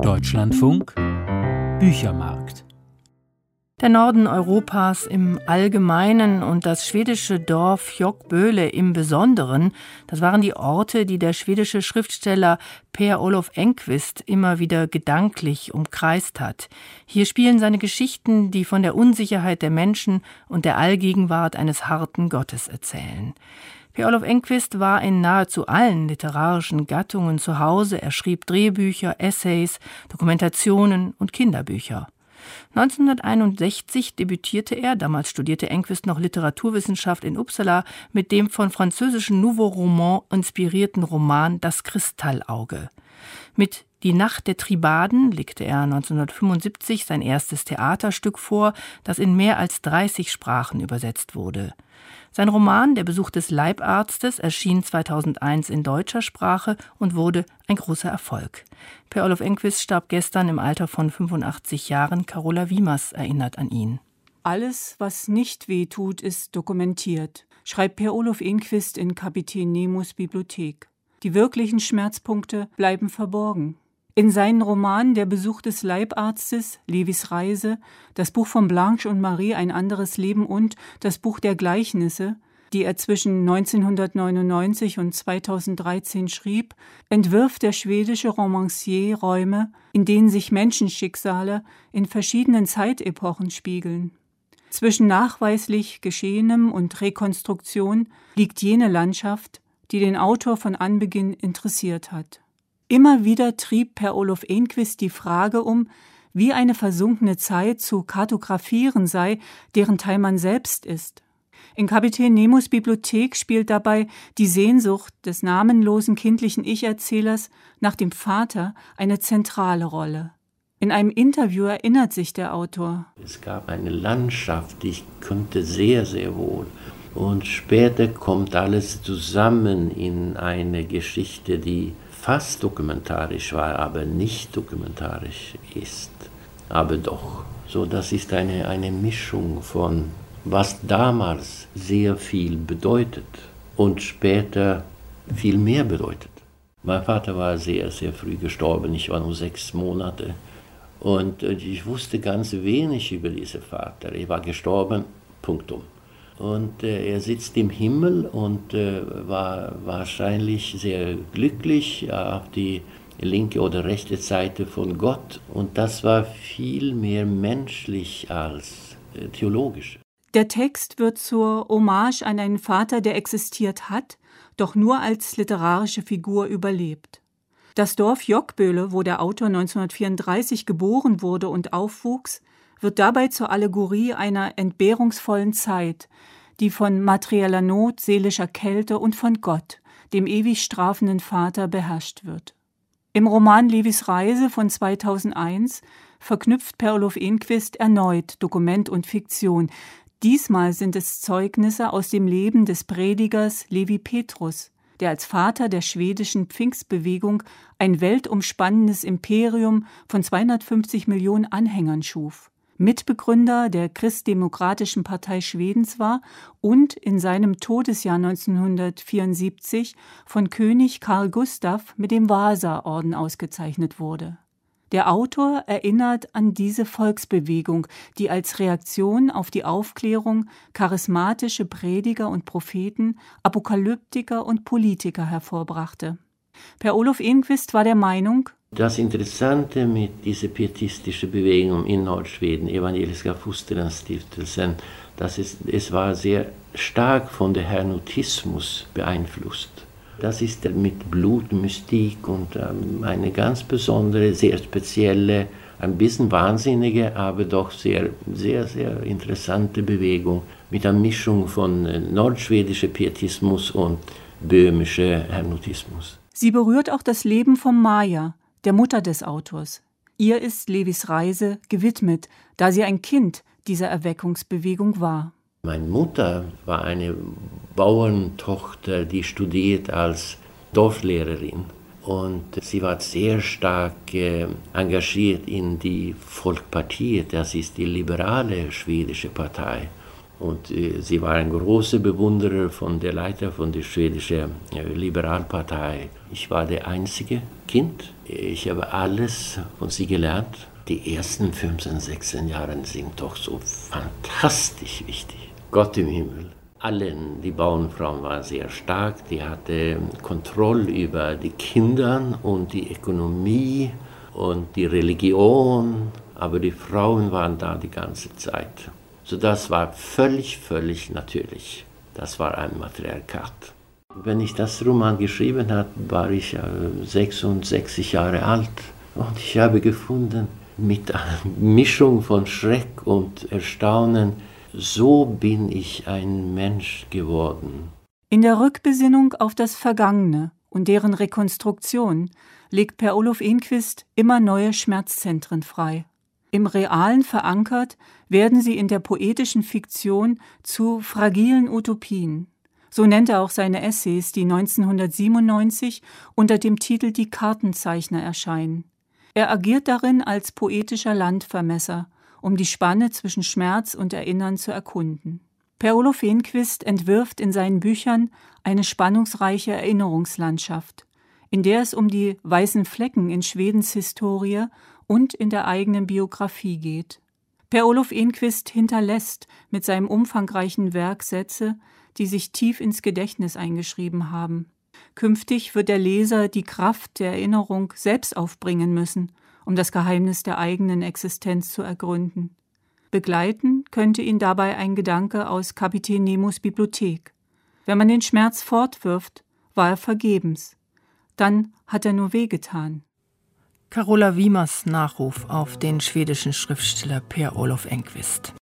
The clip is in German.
Deutschlandfunk Büchermarkt. Der Norden Europas im Allgemeinen und das schwedische Dorf Jokkböle im Besonderen, das waren die Orte, die der schwedische Schriftsteller Per-Olof Enquist immer wieder gedanklich umkreist hat. Hier spielen seine Geschichten, die von der Unsicherheit der Menschen und der Allgegenwart eines harten Gottes erzählen. Per-Olof Enquist war in nahezu allen literarischen Gattungen zu Hause. Er schrieb Drehbücher, Essays, Dokumentationen und Kinderbücher. 1961 debütierte er, damals studierte Enquist noch Literaturwissenschaft in Uppsala, mit dem von französischen Nouveau Roman inspirierten Roman Das Kristallauge. Mit Die Nacht der Tribaden legte er 1975 sein erstes Theaterstück vor, das in mehr als 30 Sprachen übersetzt wurde. Sein Roman Der Besuch des Leibarztes erschien 2001 in deutscher Sprache und wurde ein großer Erfolg. Per-Olof Enquist starb gestern im Alter von 85 Jahren. Carola Wiemers erinnert an ihn. Alles, was nicht wehtut, ist dokumentiert, schreibt Per-Olof Enquist in Kapitän Nemos Bibliothek. Die wirklichen Schmerzpunkte bleiben verborgen. In seinen Romanen Der Besuch des Leibarztes, Levis Reise, das Buch von Blanche und Marie Ein anderes Leben und das Buch der Gleichnisse, die er zwischen 1999 und 2013 schrieb, entwirft der schwedische Romancier Räume, in denen sich Menschenschicksale in verschiedenen Zeitepochen spiegeln. Zwischen nachweislich Geschehenem und Rekonstruktion liegt jene Landschaft, die den Autor von Anbeginn interessiert hat. Immer wieder trieb Per-Olof Enquist die Frage um, wie eine versunkene Zeit zu kartografieren sei, deren Teil man selbst ist. In Kapitän Nemos Bibliothek spielt dabei die Sehnsucht des namenlosen kindlichen Ich-Erzählers nach dem Vater eine zentrale Rolle. In einem Interview erinnert sich der Autor: Es gab eine Landschaft, die ich kannte sehr, sehr wohl. Und später kommt alles zusammen in eine Geschichte, die fast dokumentarisch war, aber nicht dokumentarisch ist. Aber doch. So, das ist eine Mischung von, was damals sehr viel bedeutet und später viel mehr bedeutet. Mein Vater war sehr, sehr früh gestorben. Ich war nur 6 Monate. Und ich wusste ganz wenig über diesen Vater. Er war gestorben, punktum. Und er sitzt im Himmel und war wahrscheinlich sehr glücklich auf die linke oder rechte Seite von Gott. Und das war viel mehr menschlich als theologisch. Der Text wird zur Hommage an einen Vater, der existiert hat, doch nur als literarische Figur überlebt. Das Dorf Jokkböle, wo der Autor 1934 geboren wurde und aufwuchs, wird dabei zur Allegorie einer entbehrungsvollen Zeit, die von materieller Not, seelischer Kälte und von Gott, dem ewig strafenden Vater, beherrscht wird. Im Roman Levis Reise von 2001 verknüpft Per-Olof Enquist erneut Dokument und Fiktion. Diesmal sind es Zeugnisse aus dem Leben des Predigers Levi Petrus, der als Vater der schwedischen Pfingstbewegung ein weltumspannendes Imperium von 250 Millionen Anhängern schuf, Mitbegründer der Christdemokratischen Partei Schwedens war und in seinem Todesjahr 1974 von König Carl Gustaf mit dem Vasa-Orden ausgezeichnet wurde. Der Autor erinnert an diese Volksbewegung, die als Reaktion auf die Aufklärung charismatische Prediger und Propheten, Apokalyptiker und Politiker hervorbrachte. Per-Olof Enquist war der Meinung: Das Interessante mit dieser pietistischen Bewegung in Nordschweden, Evangeliska Fosterlandsstiftelsen, es war sehr stark von der Herrnhutismus beeinflusst. Das ist mit Blutmystik und eine ganz besondere, sehr spezielle, ein bisschen wahnsinnige, aber doch sehr, sehr, sehr interessante Bewegung mit einer Mischung von nordschwedischem Pietismus und böhmischem Herrnhutismus. Sie berührt auch das Leben von Maja, der Mutter des Autors. Ihr ist Levis Reise gewidmet, da sie ein Kind dieser Erweckungsbewegung war. Meine Mutter war eine Bauerntochter, die studiert als Dorflehrerin. Und sie war sehr stark engagiert in die Folkpartiet, das ist die liberale schwedische Partei. Und sie war ein großer Bewunderer von der Leiter von der schwedischen Liberalpartei. Ich war der einzige Kind. Ich habe alles von sie gelernt. Die ersten 15, 16 Jahre sind doch so fantastisch wichtig. Gott im Himmel. Die Bauernfrauen waren sehr stark. Die hatte Kontrolle über die Kinder und die Ökonomie und die Religion. Aber die Frauen waren da die ganze Zeit. So das war völlig natürlich. Das war ein Matriarchat. Wenn ich das Roman geschrieben habe, war ich 66 Jahre alt. Und ich habe gefunden, mit einer Mischung von Schreck und Erstaunen, so bin ich ein Mensch geworden. In der Rückbesinnung auf das Vergangene und deren Rekonstruktion legt Per Olof Enquist immer neue Schmerzzentren frei. Im Realen verankert werden sie in der poetischen Fiktion zu fragilen Utopien. So nennt er auch seine Essays, die 1997 unter dem Titel Die Kartenzeichner erscheinen. Er agiert darin als poetischer Landvermesser, um die Spanne zwischen Schmerz und Erinnern zu erkunden. Per Olof Enquist entwirft in seinen Büchern eine spannungsreiche Erinnerungslandschaft, in der es um die weißen Flecken in Schwedens Historie und in der eigenen Biografie geht. Per Olof Enquist hinterlässt mit seinem umfangreichen Werk Sätze, die sich tief ins Gedächtnis eingeschrieben haben. Künftig wird der Leser die Kraft der Erinnerung selbst aufbringen müssen, um das Geheimnis der eigenen Existenz zu ergründen. Begleiten könnte ihn dabei ein Gedanke aus Kapitän Nemos Bibliothek. Wenn man den Schmerz fortwirft, war er vergebens. Dann hat er nur wehgetan. Carola Wiemers Nachruf auf den schwedischen Schriftsteller Per Olof Enquist.